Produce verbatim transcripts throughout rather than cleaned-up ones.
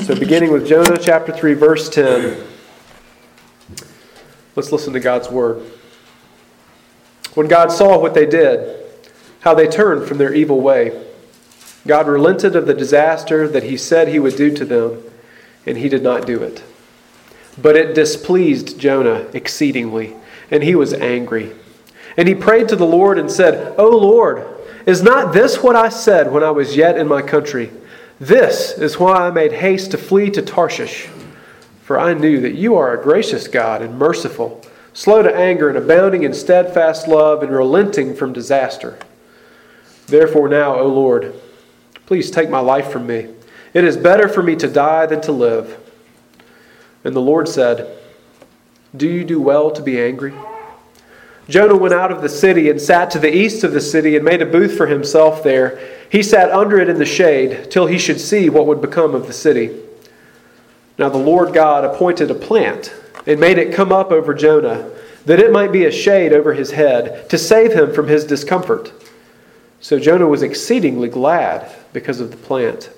So beginning with Jonah chapter three, verse ten, let's listen to God's word. When God saw what they did, how they turned from their evil way, God relented of the disaster that he said he would do to them, and he did not do it. But it displeased Jonah exceedingly, and he was angry. And he prayed to the Lord and said, O Lord, is not this what I said when I was yet in my country? This is why I made haste to flee to Tarshish. For I knew that you are a gracious God and merciful, slow to anger and abounding in steadfast love and relenting from disaster. Therefore now, O Lord, please take my life from me. It is better for me to die than to live. And the Lord said, Do you do well to be angry? Jonah went out of the city and sat to the east of the city and made a booth for himself there. He sat under it in the shade till he should see what would become of the city. Now the Lord God appointed a plant and made it come up over Jonah, that it might be a shade over his head, to save him from his discomfort. So Jonah was exceedingly glad because of the plant.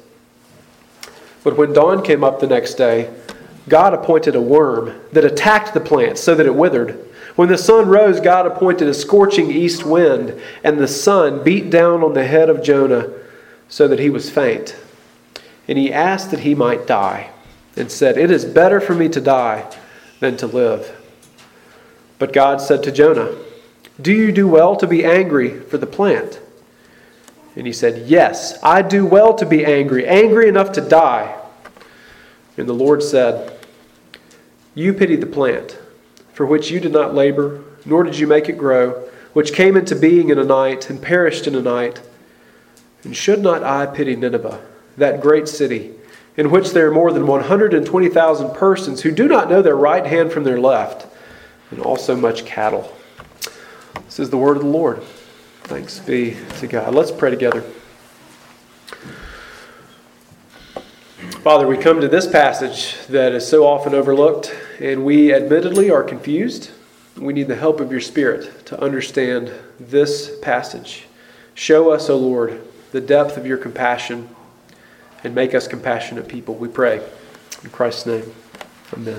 But when dawn came up the next day, God appointed a worm that attacked the plant so that it withered. When the sun rose, God appointed a scorching east wind, and the sun beat down on the head of Jonah so that he was faint. And he asked that he might die, and said, It is better for me to die than to live. But God said to Jonah, Do you do well to be angry for the plant? And he said, Yes, I do well to be angry, angry enough to die. And the Lord said, You pity the plant, for which you did not labor, nor did you make it grow, which came into being in a night and perished in a night. And should not I pity Nineveh, that great city, in which there are more than one hundred twenty thousand persons who do not know their right hand from their left, and also much cattle? This is the word of the Lord. Thanks be to God. Let's pray together. Father, we come to this passage that is so often overlooked, and we admittedly are confused. We need the help of your Spirit to understand this passage. Show us, O Lord, the depth of your compassion, and make us compassionate people, we pray. In Christ's name, amen.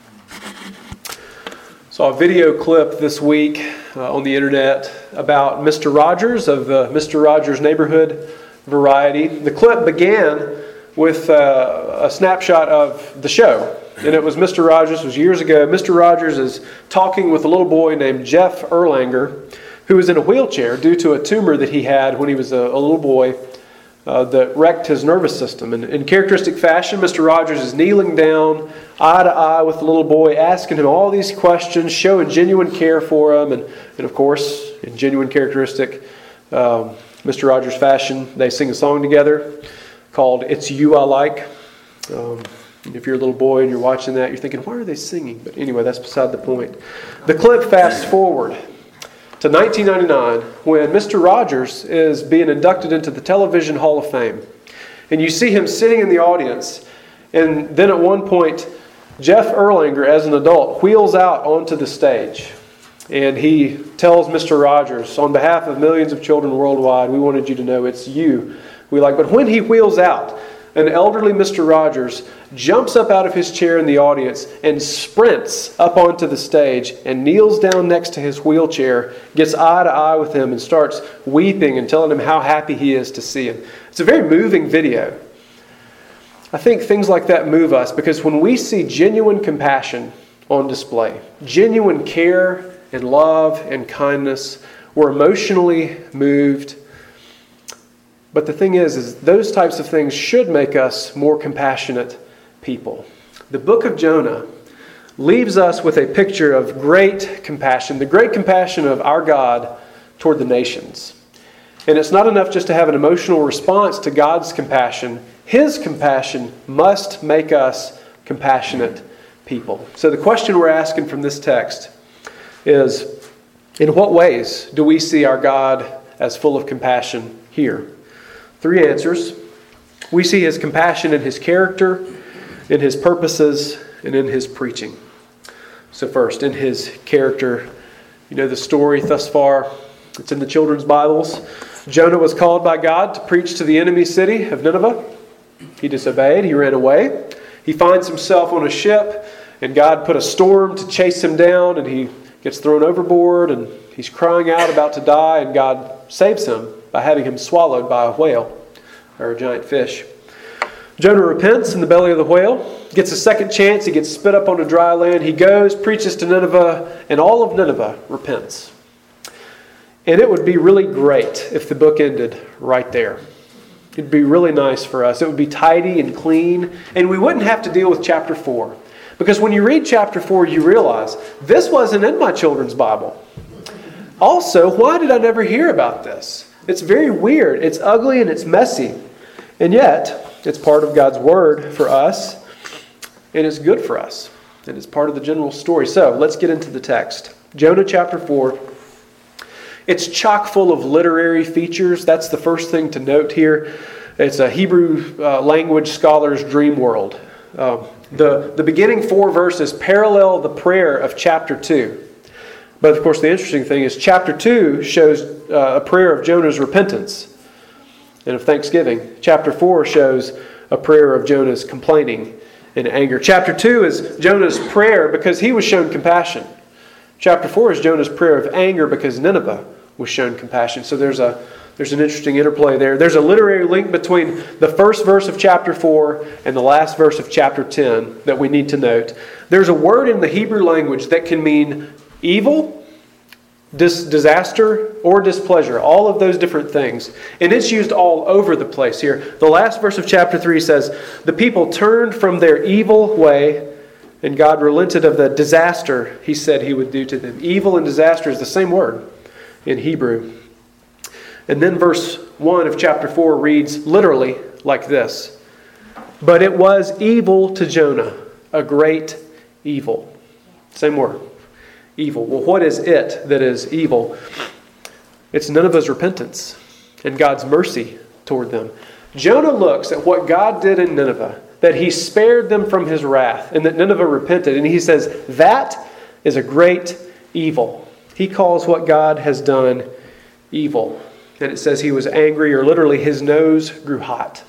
Saw a video clip this week uh, on the internet about Mister Rogers of the Mister Rogers Neighborhood Variety. The clip began with uh, a snapshot of the show. And it was Mister Rogers, it was years ago. Mister Rogers is talking with a little boy named Jeff Erlanger, who was in a wheelchair due to a tumor that he had when he was a, a little boy uh, that wrecked his nervous system. And in characteristic fashion, Mister Rogers is kneeling down, eye to eye with the little boy, asking him all these questions, showing genuine care for him. And, and of course, in genuine characteristic um, Mister Rogers fashion, they sing a song together called It's You I Like. Um, if you're a little boy and you're watching that, you're thinking, why are they singing? But anyway, that's beside the point. The clip fast forward to nineteen ninety-nine when Mister Rogers is being inducted into the Television Hall of Fame. And you see him sitting in the audience. And then at one point, Jeff Erlanger, as an adult, wheels out onto the stage. And he tells Mister Rogers, on behalf of millions of children worldwide, we wanted you to know it's you we like. But when he wheels out, an elderly Mister Rogers jumps up out of his chair in the audience and sprints up onto the stage and kneels down next to his wheelchair, gets eye to eye with him and starts weeping and telling him how happy he is to see him. It's a very moving video. I think things like that move us because when we see genuine compassion on display, genuine care and love and kindness, we're emotionally moved. But the thing is, is those types of things should make us more compassionate people. The book of Jonah leaves us with a picture of great compassion, the great compassion of our God toward the nations. And it's not enough just to have an emotional response to God's compassion. His compassion must make us compassionate people. So the question we're asking from this text is, in what ways do we see our God as full of compassion here? Three answers. We see His compassion in His character, in His purposes, and in His preaching. So first, in His character, you know the story thus far. It's in the children's Bibles. Jonah was called by God to preach to the enemy city of Nineveh. He disobeyed. He ran away. He finds himself on a ship, and God put a storm to chase him down, and he gets thrown overboard, and he's crying out about to die, and God saves him by having him swallowed by a whale or a giant fish. Jonah repents in the belly of the whale, gets a second chance, he gets spit up on a dry land, he goes, preaches to Nineveh, and all of Nineveh repents. And it would be really great if the book ended right there. It'd be really nice for us. It would be tidy and clean, and we wouldn't have to deal with chapter four. Because when you read chapter four, you realize this wasn't in my children's Bible. Also, why did I never hear about this? It's very weird. It's ugly and it's messy. And yet, it's part of God's Word for us, and it's good for us. And it's part of the general story. So, let's get into the text. Jonah chapter four. It's chock full of literary features. That's the first thing to note here. It's a Hebrew uh, language scholar's dream world. Um, the, the beginning four verses parallel the prayer of chapter two. But of course the interesting thing is chapter two shows uh, a prayer of Jonah's repentance and of thanksgiving. Chapter four shows a prayer of Jonah's complaining and anger. Chapter two is Jonah's prayer because he was shown compassion. Chapter four is Jonah's prayer of anger because Nineveh was shown compassion. So there's a there's an interesting interplay there. There's a literary link between the first verse of chapter four and the last verse of chapter ten that we need to note. There's a word in the Hebrew language that can mean evil, dis- disaster, or displeasure. All of those different things. And it's used all over the place here. The last verse of chapter three says, the people turned from their evil way, and God relented of the disaster He said He would do to them. Evil and disaster is the same word in Hebrew. And then verse one of chapter four reads literally like this. But it was evil to Jonah, a great evil. Same word. Evil. Well, what is it that is evil? It's Nineveh's repentance and God's mercy toward them. Jonah looks at what God did in Nineveh, that He spared them from His wrath, and that Nineveh repented. And he says, that is a great evil. He calls what God has done evil. And it says he was angry, or literally his nose grew hot.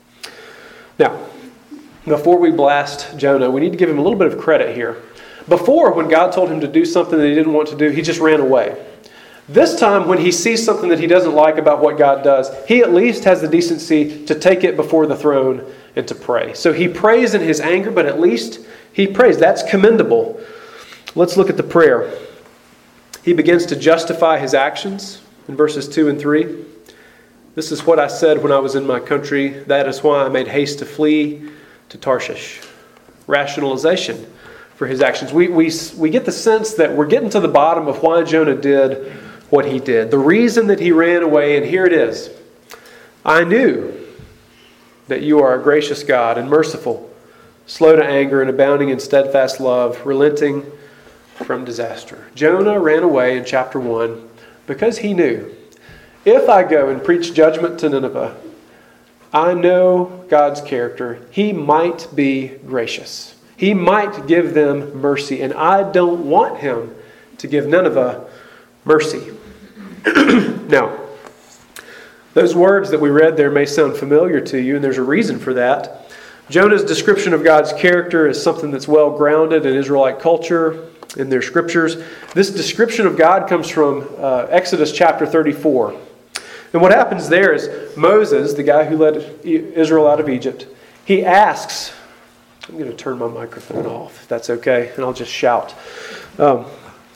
Now, before we blast Jonah, we need to give him a little bit of credit here. Before, when God told him to do something that he didn't want to do, he just ran away. This time, when he sees something that he doesn't like about what God does, he at least has the decency to take it before the throne and to pray. So he prays in his anger, but at least he prays. That's commendable. Let's look at the prayer. He begins to justify his actions in verses two and three. This is what I said when I was in my country. That is why I made haste to flee to Tarshish. Rationalization for his actions. We, we, we get the sense that we're getting to the bottom of why Jonah did what he did. The reason that he ran away, and here it is. I knew that you are a gracious God and merciful, slow to anger and abounding in steadfast love, relenting from disaster. Jonah ran away in chapter one because he knew, if I go and preach judgment to Nineveh, I know God's character. He might be gracious. He might give them mercy, and I don't want Him to give Nineveh mercy. Now, those words that we read there may sound familiar to you, and there's a reason for that. Jonah's description of God's character is something that's well grounded in Israelite culture, in their scriptures. This description of God comes from uh, Exodus chapter thirty-four. And what happens there is Moses, the guy who led Israel out of Egypt, he asks, I'm going to turn my microphone off, if that's okay, and I'll just shout. Um,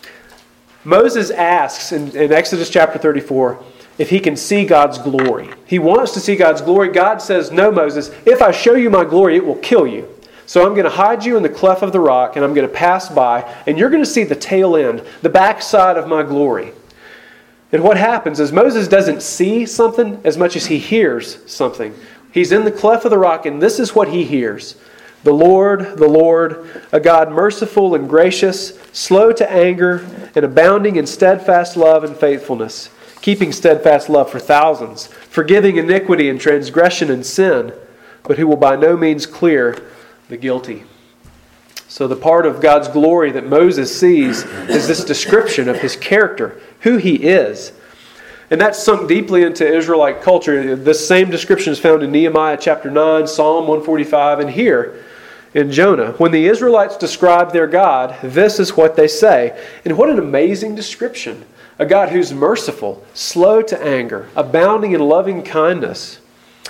Moses asks in, in Exodus chapter thirty-four if he can see God's glory. He wants to see God's glory. God says, no, Moses, if I show you my glory, it will kill you. So I'm going to hide you in the cleft of the rock, and I'm going to pass by, and you're going to see the tail end, the backside of my glory. And what happens is Moses doesn't see something as much as he hears something. He's in the cleft of the rock, and this is what he hears. The Lord, the Lord, a God merciful and gracious, slow to anger, and abounding in steadfast love and faithfulness, keeping steadfast love for thousands, forgiving iniquity and transgression and sin, but who will by no means clear the guilty. So the part of God's glory that Moses sees is this description of His character, who He is. And that's sunk deeply into Israelite culture. This same description is found in Nehemiah chapter nine, Psalm one forty-five, and here in Jonah. When the Israelites describe their God, this is what they say. And what an amazing description. A God who's merciful, slow to anger, abounding in loving kindness.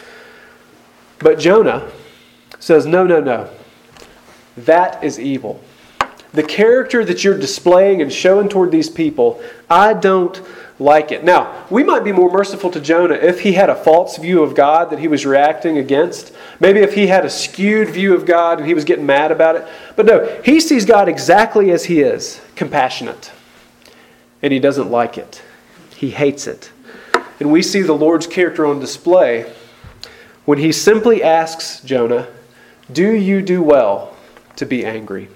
But Jonah says, no, no, no. That is evil. The character that you're displaying and showing toward these people, I don't like it. Now, we might be more merciful to Jonah if he had a false view of God that he was reacting against. Maybe if he had a skewed view of God and he was getting mad about it. But no, he sees God exactly as he is, compassionate. And he doesn't like it. He hates it. And we see the Lord's character on display when he simply asks Jonah, do you do well to be angry?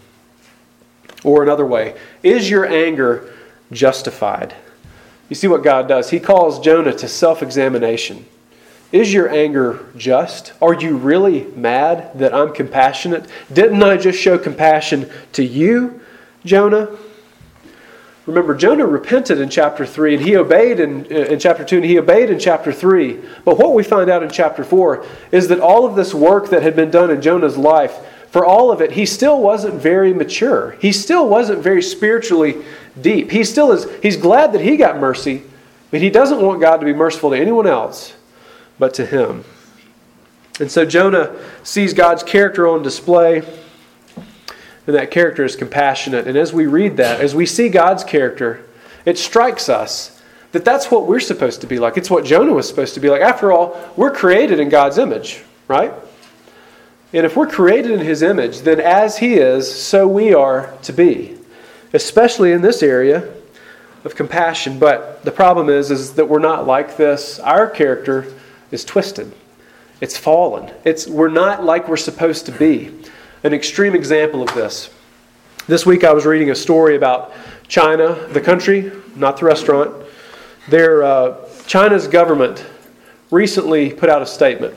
Or another way, is your anger justified? You see what God does? He calls Jonah to self-examination. Is your anger just? Are you really mad that I'm compassionate? Didn't I just show compassion to you, Jonah? Remember, Jonah repented in chapter three, and he obeyed in, in chapter two, and he obeyed in chapter three. But what we find out in chapter four is that all of this work that had been done in Jonah's life, for all of it, he still wasn't very mature. He still wasn't very spiritually deep. He still is, he's glad that he got mercy, but he doesn't want God to be merciful to anyone else but to him. And so Jonah sees God's character on display, and that character is compassionate. And as we read that, as we see God's character, it strikes us that that's what we're supposed to be like. It's what Jonah was supposed to be like. After all, we're created in God's image, right? And if we're created in His image, then as He is, so we are to be. Especially in this area of compassion. But the problem is, is that we're not like this. Our character is twisted. It's fallen. It's we're not like we're supposed to be. An extreme example of this. This week I was reading a story about China, the country, not the restaurant. Their uh, China's government recently put out a statement.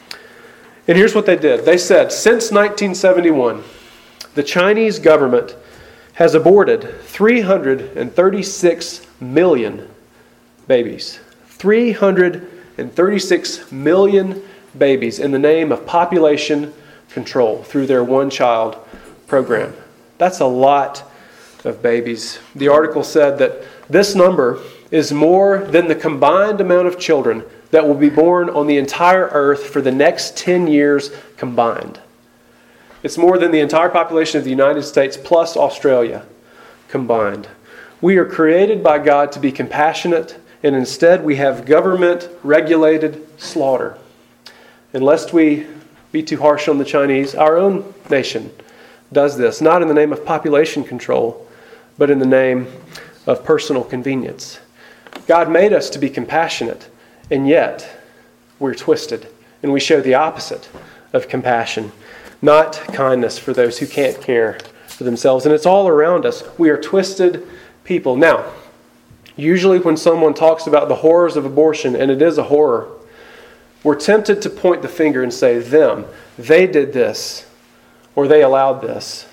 And here's what they did. They said, since nineteen seventy-one, the Chinese government has aborted three hundred thirty-six million babies. three hundred thirty-six million babies in the name of population control through their one-child program. That's a lot of babies. The article said that this number is more than the combined amount of children that will be born on the entire earth for the next ten years combined. It's more than the entire population of the United States plus Australia combined. We are created by God to be compassionate, and instead we have government-regulated slaughter. And lest we be too harsh on the Chinese, our own nation does this, not in the name of population control, but in the name of personal convenience. God made us to be compassionate, and yet we're twisted, and we show the opposite of compassion, not kindness for those who can't care for themselves. And it's all around us. We are twisted people. Now, usually when someone talks about the horrors of abortion, and it is a horror, we're tempted to point the finger and say, them, they did this, or they allowed this.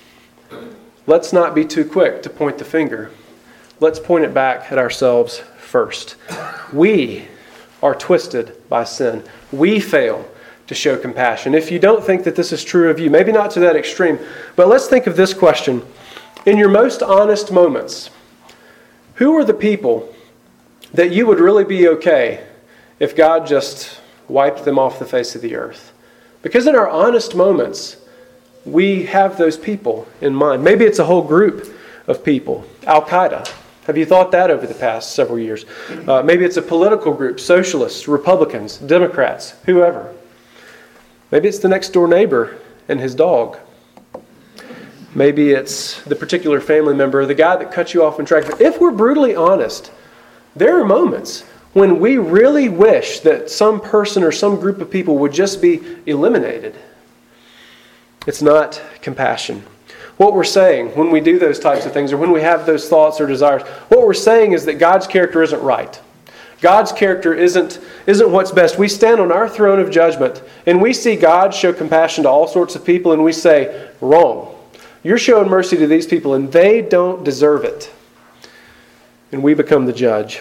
Let's not be too quick to point the finger. Let's point it back at ourselves first. We are twisted by sin. We fail to show compassion. If you don't think that this is true of you, maybe not to that extreme, but let's think of this question. In your most honest moments, who are the people that you would really be okay if God just wiped them off the face of the earth? Because in our honest moments, we have those people in mind. Maybe it's a whole group of people. Al-Qaeda. Have you thought that over the past several years? Uh, maybe it's a political group, socialists, Republicans, Democrats, whoever. Maybe it's the next door neighbor and his dog. Maybe it's the particular family member, the guy that cut you off in traffic. If we're brutally honest, there are moments when we really wish that some person or some group of people would just be eliminated. It's not compassion. What we're saying when we do those types of things, or when we have those thoughts or desires, what we're saying is that God's character isn't right. God's character isn't, isn't what's best. We stand on our throne of judgment, and we see God show compassion to all sorts of people, and we say, wrong. You're showing mercy to these people, and they don't deserve it. And we become the judge.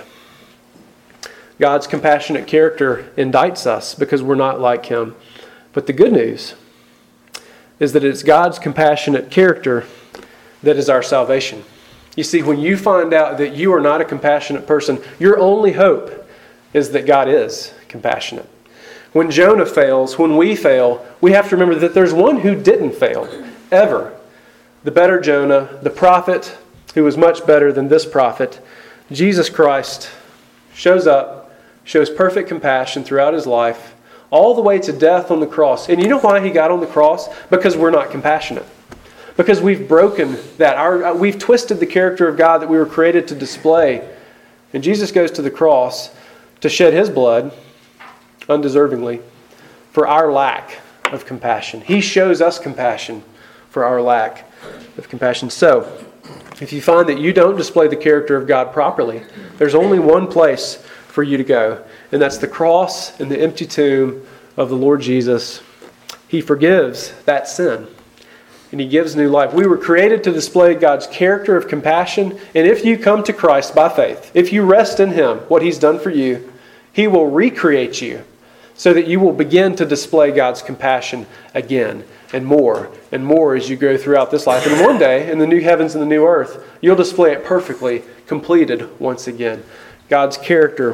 God's compassionate character indicts us because we're not like Him. But the good news, is that it's God's compassionate character that is our salvation. You see, when you find out that you are not a compassionate person, your only hope is that God is compassionate. When Jonah fails, when we fail, we have to remember that there's one who didn't fail, ever. The better Jonah, the prophet who was much better than this prophet, Jesus Christ, shows up, shows perfect compassion throughout his life, all the way to death on the cross. And you know why he got on the cross? Because we're not compassionate. Because we've broken that. Our, we've twisted the character of God that we were created to display. And Jesus goes to the cross to shed his blood, undeservingly, for our lack of compassion. He shows us compassion for our lack of compassion. So, if you find that you don't display the character of God properly, there's only one place for you to go, and that's the cross and the empty tomb of the Lord Jesus. He forgives that sin, and He gives new life. We were created to display God's character of compassion, and if you come to Christ by faith, if you rest in Him, what He's done for you, He will recreate you so that you will begin to display God's compassion again and more and more as you go throughout this life. And one day, in the new heavens and the new earth, you'll display it perfectly, completed once again. God's character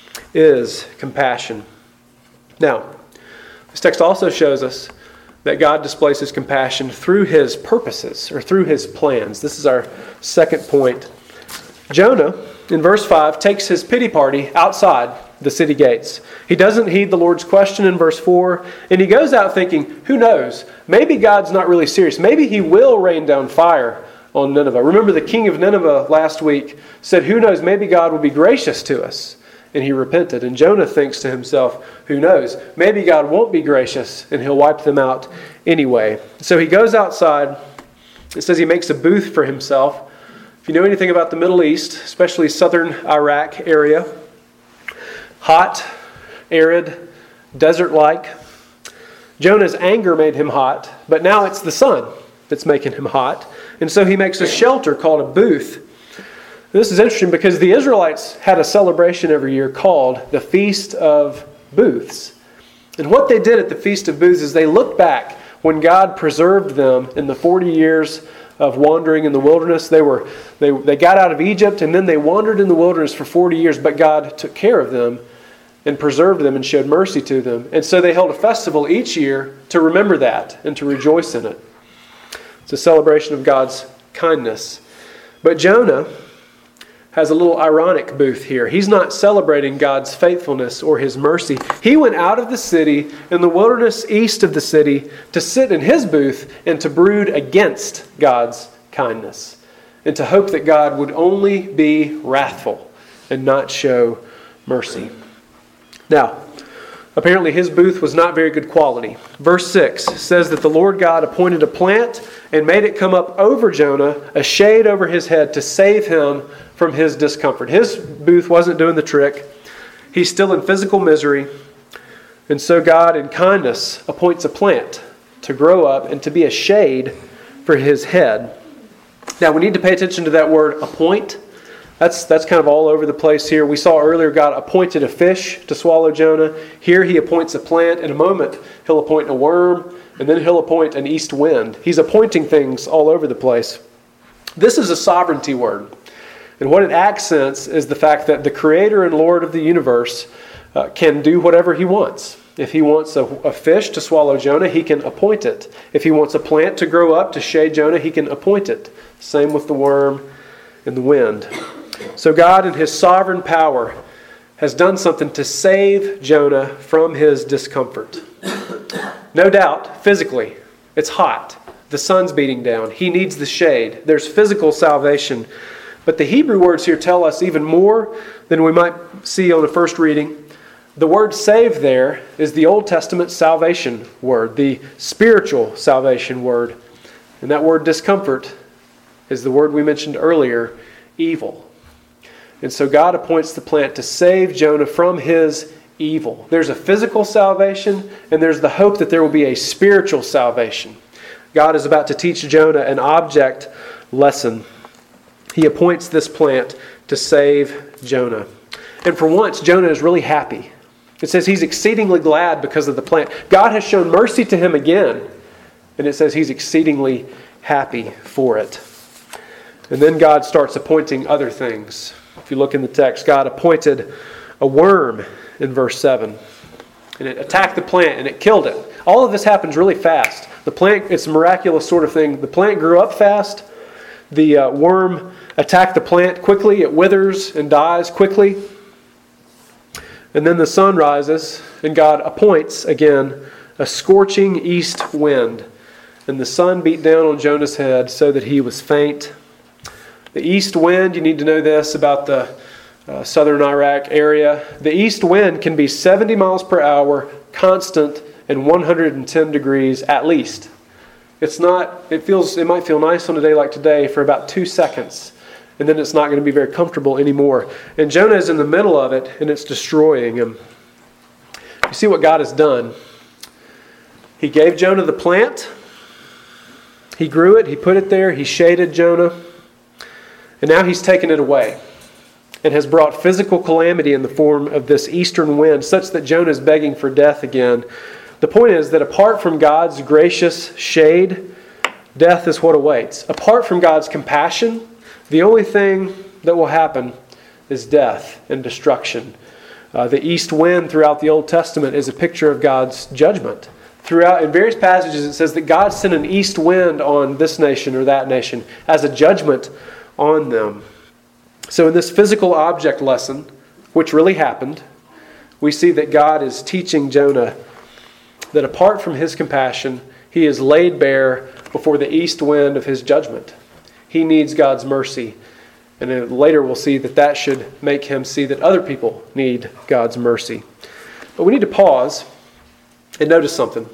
is compassion. Now, this text also shows us that God displays His compassion through His purposes or through His plans. This is our second point. Jonah, in verse five, takes his pity party outside the city gates. He doesn't heed the Lord's question in verse four, and he goes out thinking, who knows, maybe God's not really serious. Maybe He will rain down fire on Nineveh. Remember, the king of Nineveh last week said, who knows, maybe God will be gracious to us. And he repented. And Jonah thinks to himself, who knows, maybe God won't be gracious and He'll wipe them out anyway. So he goes outside. It says he makes a booth for himself. If you know anything about the Middle East, especially southern Iraq area, hot, arid, desert-like. Jonah's anger made him hot, but now it's the sun that's making him hot. And so he makes a shelter called a booth. This is interesting because the Israelites had a celebration every year called the Feast of Booths. And what they did at the Feast of Booths is they looked back when God preserved them in the forty years of wandering in the wilderness. They were they, they got out of Egypt and then they wandered in the wilderness for forty years, but God took care of them and preserved them and showed mercy to them. And so they held a festival each year to remember that and to rejoice in it. It's a celebration of God's kindness. But Jonah has a little ironic booth here. He's not celebrating God's faithfulness or His mercy. He went out of the city in the wilderness east of the city to sit in his booth and to brood against God's kindness and to hope that God would only be wrathful and not show mercy. Now, apparently his booth was not very good quality. Verse six says that the Lord God appointed a plant and made it come up over Jonah, a shade over his head to save him from his discomfort. His booth wasn't doing the trick. He's still in physical misery. And so God, in kindness, appoints a plant to grow up and to be a shade for his head. Now, we need to pay attention to that word, appoint. That's, that's kind of all over the place here. We saw earlier God appointed a fish to swallow Jonah. Here He appoints a plant. In a moment, He'll appoint a worm, and then He'll appoint an east wind. He's appointing things all over the place. This is a sovereignty word. And what it accents is the fact that the Creator and Lord of the universe uh, can do whatever He wants. If He wants a, a fish to swallow Jonah, He can appoint it. If He wants a plant to grow up to shade Jonah, He can appoint it. Same with the worm and the wind. So God, in His sovereign power, has done something to save Jonah from his discomfort. No doubt, physically, it's hot. The sun's beating down. He needs the shade. There's physical salvation. But the Hebrew words here tell us even more than we might see on the first reading. The word save there is the Old Testament salvation word, the spiritual salvation word. And that word discomfort is the word we mentioned earlier, evil. And so God appoints the plant to save Jonah from his evil. There's a physical salvation, and there's the hope that there will be a spiritual salvation. God is about to teach Jonah an object lesson. He appoints this plant to save Jonah. And for once, Jonah is really happy. It says he's exceedingly glad because of the plant. God has shown mercy to him again. And it says he's exceedingly happy for it. And then God starts appointing other things. If you look in the text, God appointed a worm in verse seven. And it attacked the plant and it killed it. All of this happens really fast. The plant, it's a miraculous sort of thing. The plant grew up fast. The uh, worm attacked the plant quickly. It withers and dies quickly. And then the sun rises and God appoints again a scorching east wind. And the sun beat down on Jonah's head so that he was faint. The east wind, you need to know this about the uh, southern Iraq area. The east wind can be seventy miles per hour, constant, and one hundred ten degrees at least. It's not, it feels, it might feel nice on a day like today for about two seconds. And then it's not going to be very comfortable anymore. And Jonah is in the middle of it, and it's destroying him. You see what God has done. He gave Jonah the plant. He grew it. He put it there. He shaded Jonah. And now he's taken it away and has brought physical calamity in the form of this eastern wind, such that Jonah is begging for death again. The point is that apart from God's gracious shade, death is what awaits. Apart from God's compassion, the only thing that will happen is death and destruction. Uh, the east wind throughout the Old Testament is a picture of God's judgment. Throughout, in various passages, it says that God sent an east wind on this nation or that nation as a judgment on them. So in this physical object lesson, which really happened, we see that God is teaching Jonah that apart from his compassion, he is laid bare before the east wind of his judgment. He needs God's mercy. And then later we'll see that that should make him see that other people need God's mercy. But we need to pause and notice something.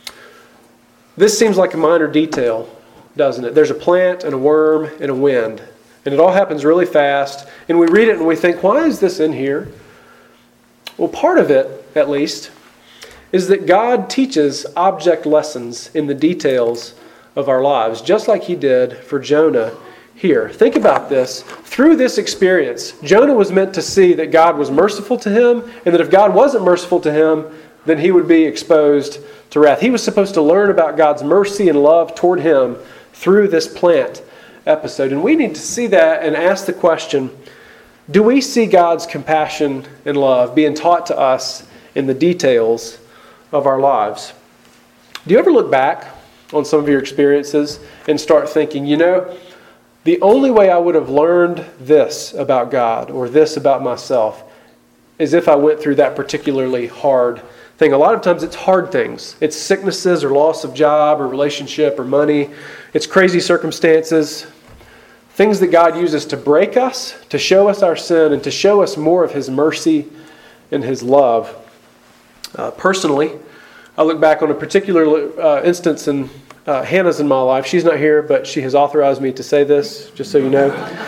This seems like a minor detail, doesn't it? There's a plant and a worm and a wind. And it all happens really fast. And we read it and we think, why is this in here? Well, part of it, at least, is that God teaches object lessons in the details of our lives, just like he did for Jonah here. Think about this. Through this experience, Jonah was meant to see that God was merciful to him, and that if God wasn't merciful to him, then he would be exposed to wrath. He was supposed to learn about God's mercy and love toward him through this plant episode. And we need to see that and ask the question, do we see God's compassion and love being taught to us in the details of our lives? Do you ever look back on some of your experiences and start thinking, you know, the only way I would have learned this about God or this about myself is if I went through that particularly hard thing. A lot of times it's hard things. It's sicknesses or loss of job or relationship or money. It's crazy circumstances. Things that God uses to break us, to show us our sin, and to show us more of his mercy and his love. Uh, personally, I look back on a particular uh, instance in uh, Hannah's in my life. She's not here, but she has authorized me to say this, just so you know.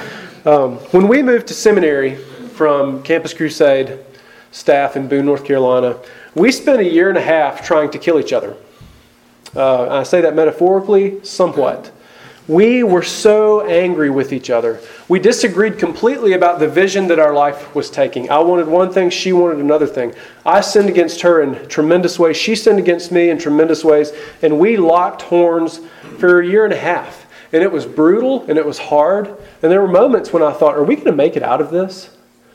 Um, when we moved to seminary from Campus Crusade staff in Boone, North Carolina, we spent a year and a half trying to kill each other. Uh, I say that metaphorically, somewhat. We were so angry with each other. We disagreed completely about the vision that our life was taking. I wanted one thing, she wanted another thing. I sinned against her in tremendous ways. She sinned against me in tremendous ways. And we locked horns for a year and a half. And it was brutal and it was hard. And there were moments when I thought, are we going to make it out of this?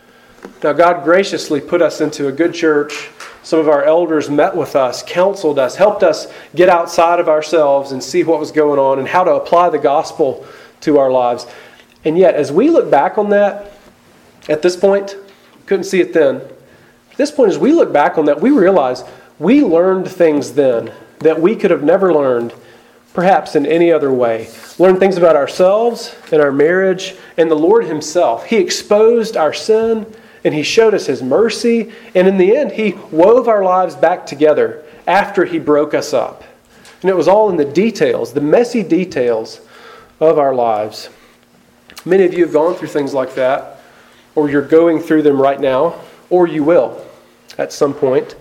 Now, God graciously put us into a good church. Some of our elders met with us, counseled us, helped us get outside of ourselves and see what was going on and how to apply the gospel to our lives. And yet, as we look back on that, at this point, couldn't see it then. At this point, as we look back on that, we realize we learned things then that we could have never learned, perhaps in any other way. Learned things about ourselves and our marriage and the Lord himself. He exposed our sin and he showed us his mercy. And in the end, he wove our lives back together after he broke us up. And it was all in the details, the messy details of our lives. Many of you have gone through things like that, or you're going through them right now, or you will at some point.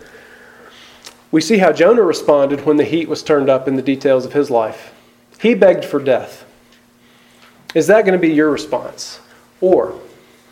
We see how Jonah responded when the heat was turned up in the details of his life. He begged for death. Is that going to be your response? Or,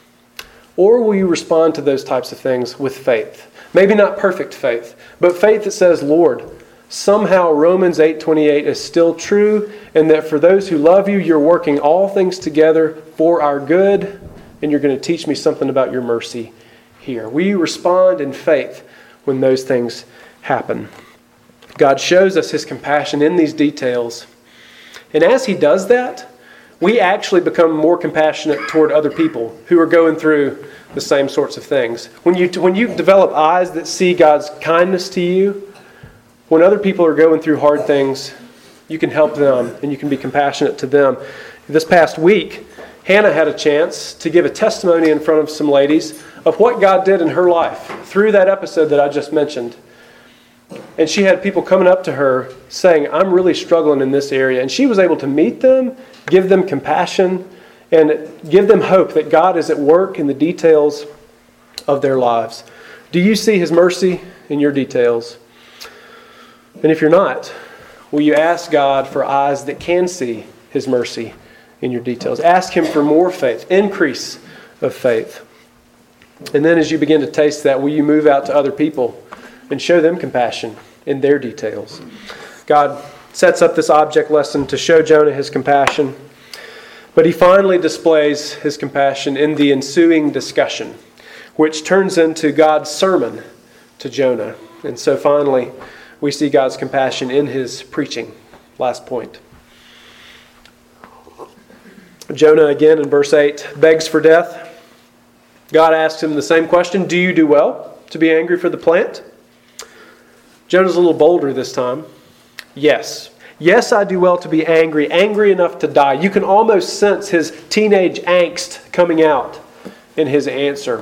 or will you respond to those types of things with faith? Maybe not perfect faith, but faith that says, Lord, somehow Romans eight twenty-eight is still true, and that for those who love you, you're working all things together for our good, and you're going to teach me something about your mercy here. Will you respond in faith when those things happen? God shows us his compassion in these details. And as he does that, we actually become more compassionate toward other people who are going through the same sorts of things. When you when you develop eyes that see God's kindness to you, when other people are going through hard things, you can help them and you can be compassionate to them. This past week, Hannah had a chance to give a testimony in front of some ladies of what God did in her life through that episode that I just mentioned. And she had people coming up to her saying, I'm really struggling in this area. And she was able to meet them, give them compassion, and give them hope that God is at work in the details of their lives. Do you see his mercy in your details? And if you're not, will you ask God for eyes that can see his mercy in your details? Ask him for more faith, increase of faith. And then as you begin to taste that, will you move out to other people and show them compassion in their details? God sets up this object lesson to show Jonah his compassion, but he finally displays his compassion in the ensuing discussion, which turns into God's sermon to Jonah. And so finally, we see God's compassion in his preaching. Last point. Jonah, again in verse eight, begs for death. God asks him the same question, do you do well to be angry for the plant? Jonah's a little bolder this time. Yes. Yes, I do well to be angry, angry enough to die. You can almost sense his teenage angst coming out in his answer.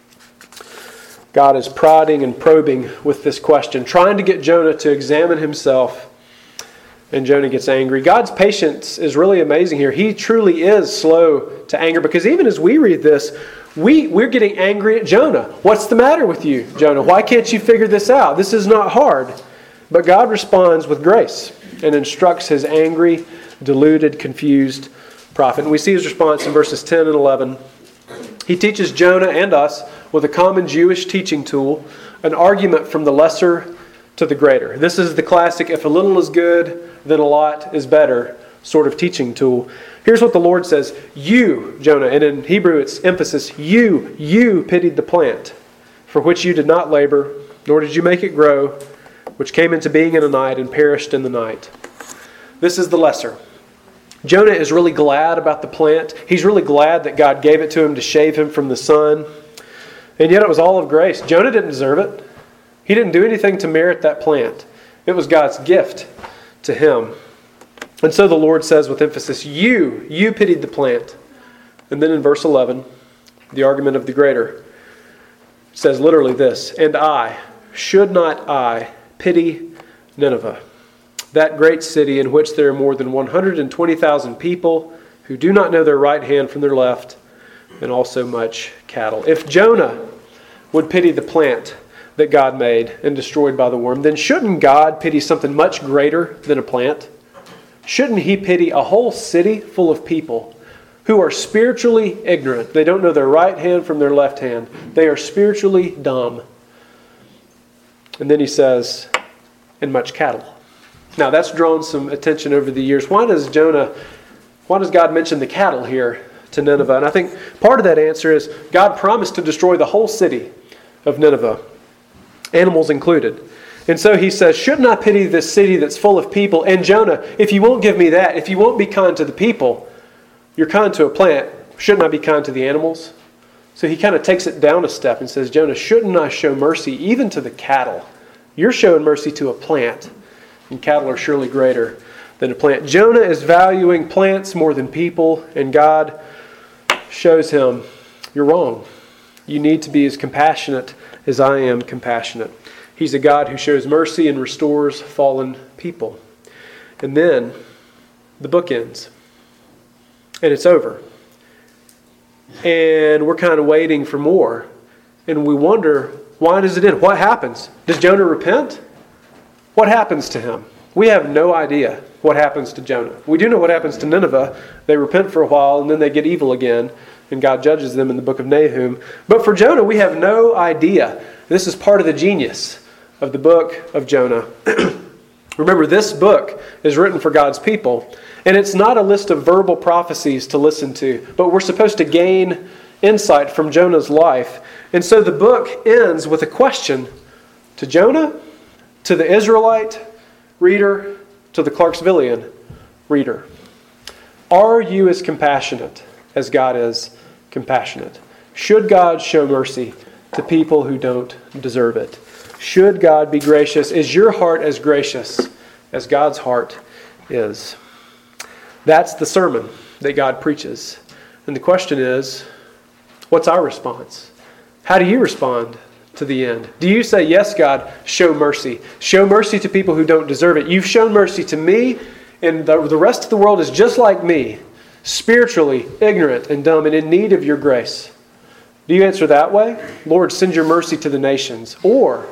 God is prodding and probing with this question, trying to get Jonah to examine himself. And Jonah gets angry. God's patience is really amazing here. He truly is slow to anger, because even as we read this, we, we're getting angry at Jonah. What's the matter with you, Jonah? Why can't you figure this out? This is not hard. But God responds with grace and instructs his angry, deluded, confused prophet. And we see his response in verses ten and eleven. He teaches Jonah and us with a common Jewish teaching tool, an argument from the lesser to the greater. This is the classic, if a little is good, then a lot is better sort of teaching tool. Here's what the Lord says. You, Jonah, and in Hebrew it's emphasis, you, you pitied the plant, for which you did not labor, nor did you make it grow, which came into being in a night and perished in the night. This is the lesser. Jonah is really glad about the plant. He's really glad that God gave it to him to shave him from the sun. And yet it was all of grace. Jonah didn't deserve it. He didn't do anything to merit that plant. It was God's gift to him. And so the Lord says with emphasis, you, you pitied the plant. And then in verse eleven, the argument of the greater says literally this, and I, should not I pity Nineveh, that great city in which there are more than one hundred twenty thousand people who do not know their right hand from their left, and also much cattle. If Jonah would pity the plant that God made and destroyed by the worm, then shouldn't God pity something much greater than a plant? Shouldn't he pity a whole city full of people who are spiritually ignorant? They don't know their right hand from their left hand. They are spiritually dumb. And then he says, and much cattle. Now that's drawn some attention over the years. Why does Jonah, why does God mention the cattle here to Nineveh? And I think part of that answer is God promised to destroy the whole city of Nineveh, animals included. And so he says, shouldn't I pity this city that's full of people? And Jonah, if you won't give me that, if you won't be kind to the people, you're kind to a plant, shouldn't I be kind to the animals? So he kind of takes it down a step and says, Jonah, shouldn't I show mercy even to the cattle? You're showing mercy to a plant, and cattle are surely greater than a plant. Jonah is valuing plants more than people, and God shows him, you're wrong. You need to be as compassionate as I am compassionate. He's a God who shows mercy and restores fallen people. And then the book ends. And it's over. And we're kind of waiting for more. And we wonder, why does it end? What happens? Does Jonah repent? What happens to him? We have no idea what happens to Jonah. We do know what happens to Nineveh. They repent for a while and then they get evil again. And God judges them in the book of Nahum. But for Jonah, we have no idea. This is part of the genius of the book of Jonah. Remember, this book is written for God's people, and it's not a list of verbal prophecies to listen to, but we're supposed to gain insight from Jonah's life. And so the book ends with a question to Jonah, to the Israelite reader, to the Clarksvillian reader. Are you as compassionate as God is compassionate? Should God show mercy to people who don't deserve it? Should God be gracious? Is your heart as gracious as God's heart is? That's the sermon that God preaches. And the question is, what's our response? How do you respond to the end? Do you say, yes, God, show mercy. Show mercy to people who don't deserve it. You've shown mercy to me, and the, the rest of the world is just like me, spiritually ignorant and dumb and in need of your grace. Do you answer that way? Lord, send your mercy to the nations. Or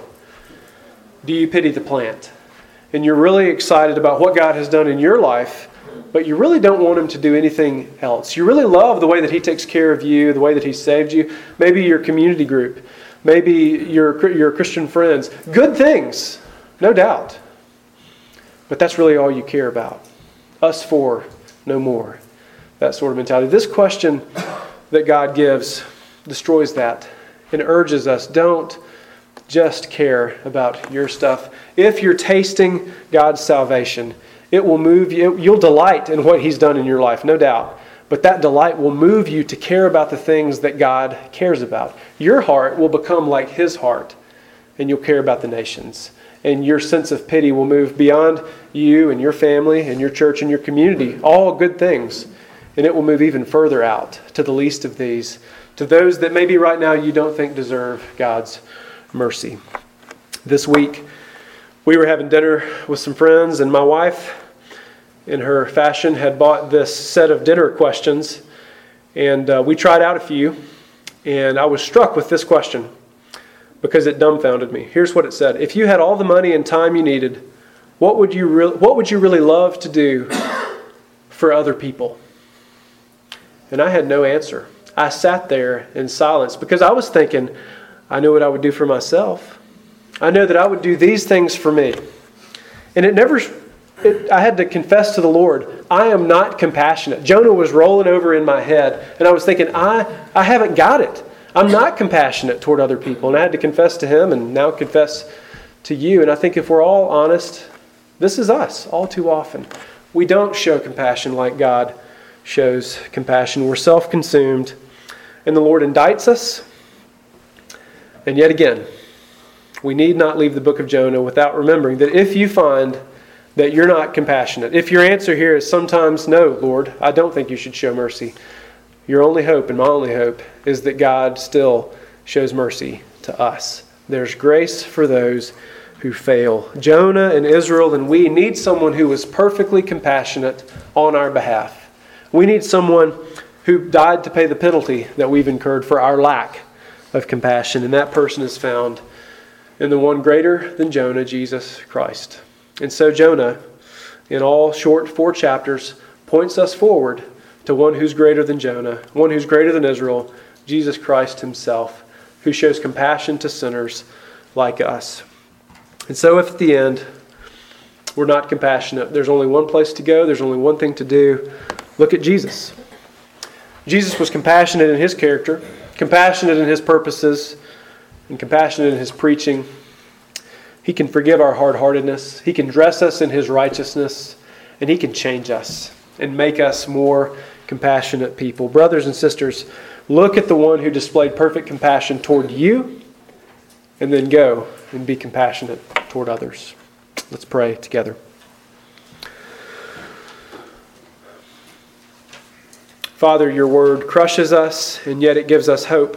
do you pity the plant? And you're really excited about what God has done in your life, but you really don't want Him to do anything else. You really love the way that He takes care of you, the way that He saved you. Maybe your community group. Maybe your, your Christian friends. Good things, no doubt. But that's really all you care about. Us four, no more. That sort of mentality. This question that God gives destroys that and urges us, don't just care about your stuff. If you're tasting God's salvation, it will move you. You'll delight in what He's done in your life, no doubt. But that delight will move you to care about the things that God cares about. Your heart will become like His heart, and you'll care about the nations. And your sense of pity will move beyond you and your family and your church and your community. All good things. And it will move even further out to the least of these, to those that maybe right now you don't think deserve God's mercy. This week, we were having dinner with some friends, and my wife, in her fashion, had bought this set of dinner questions, and uh, we tried out a few, and I was struck with this question because it dumbfounded me. Here's what it said. If you had all the money and time you needed, what would you re- what would you really love to do for other people? And I had no answer. I sat there in silence because I was thinking, I know what I would do for myself. I know that I would do these things for me. And it never, it, I had to confess to the Lord, I am not compassionate. Jonah was rolling over in my head, and I was thinking, I, I haven't got it. I'm not compassionate toward other people. And I had to confess to Him and now confess to you. And I think if we're all honest, this is us all too often. We don't show compassion like God shows compassion. We're self-consumed, and the Lord indicts us. And yet again, we need not leave the book of Jonah without remembering that if you find that you're not compassionate, if your answer here is sometimes, no, Lord, I don't think you should show mercy, your only hope and my only hope is that God still shows mercy to us. There's grace for those who fail. Jonah and Israel and we need someone who was perfectly compassionate on our behalf. We need someone who died to pay the penalty that we've incurred for our lack of compassion, and that person is found in the one greater than Jonah, Jesus Christ. And so Jonah, in all short four chapters, points us forward to one who's greater than Jonah, one who's greater than Israel, Jesus Christ Himself, who shows compassion to sinners like us. And so if at the end we're not compassionate, there's only one place to go, there's only one thing to do. Look at Jesus. Jesus was compassionate in His character, compassionate in His purposes, and compassionate in His preaching. He can forgive our hard-heartedness. He can dress us in His righteousness. And He can change us and make us more compassionate people. Brothers and sisters, look at the one who displayed perfect compassion toward you, and then go and be compassionate toward others. Let's pray together. Father, your word crushes us, and yet it gives us hope.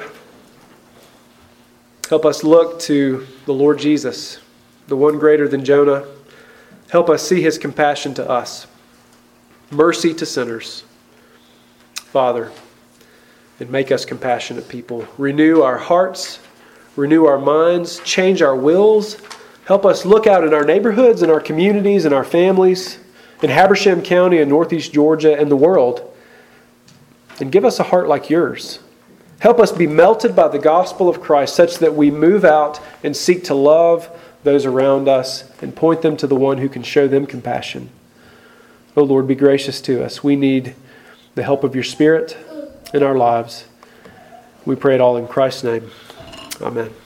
Help us look to the Lord Jesus, the one greater than Jonah. Help us see His compassion to us, mercy to sinners. Father, and make us compassionate people. Renew our hearts, renew our minds, change our wills. Help us look out in our neighborhoods, in our communities, in our families, in Habersham County and Northeast Georgia and the world, and give us a heart like yours. Help us be melted by the gospel of Christ such that we move out and seek to love those around us and point them to the one who can show them compassion. Oh Lord, be gracious to us. We need the help of your Spirit in our lives. We pray it all in Christ's name. Amen.